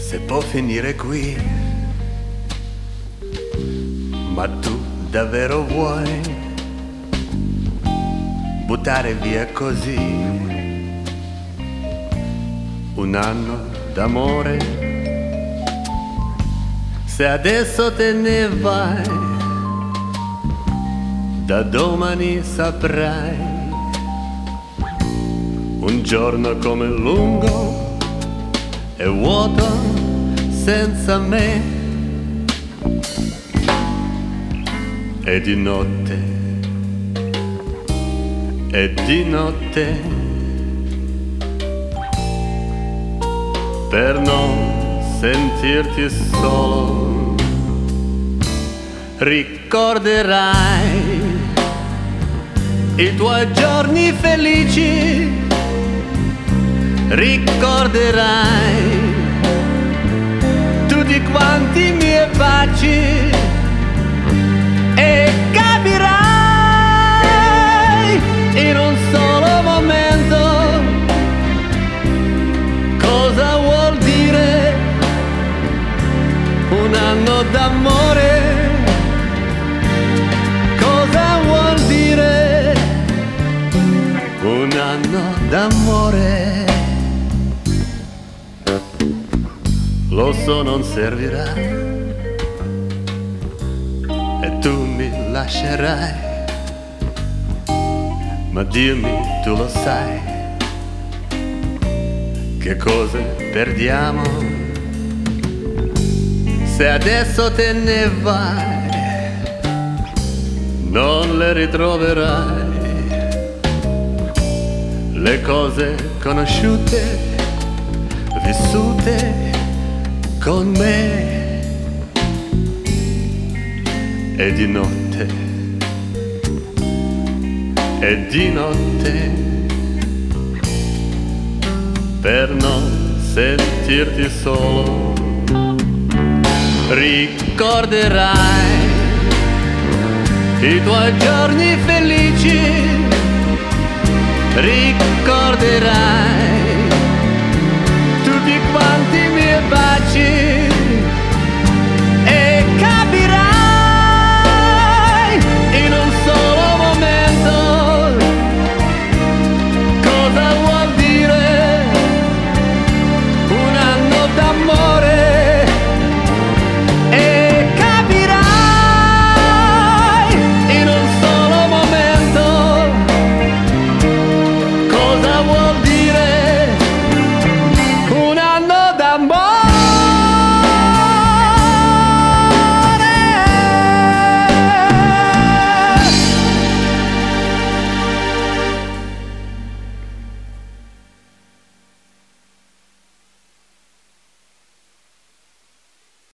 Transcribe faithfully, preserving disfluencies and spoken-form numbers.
se può finire qui, ma tu davvero vuoi buttare via così un anno d'amore? Se adesso te ne vai, da domani saprai un giorno come lungo e vuoto senza me, e di notte, e di notte, per non sentirti solo, ricorderai i tuoi giorni felici, ricorderai tutti quanti i miei baci e capirai in un solo momento cosa vuol dire un anno d'amore, cosa vuol dire un anno d'amore. Lo so, non servirà e tu mi lascerai, ma dimmi, tu lo sai, che cosa perdiamo se adesso te ne vai, non le ritroverai le cose conosciute, vissute con me, e di notte, e di notte, per non sentirti solo, ricorderai i tuoi giorni felici, ricorderai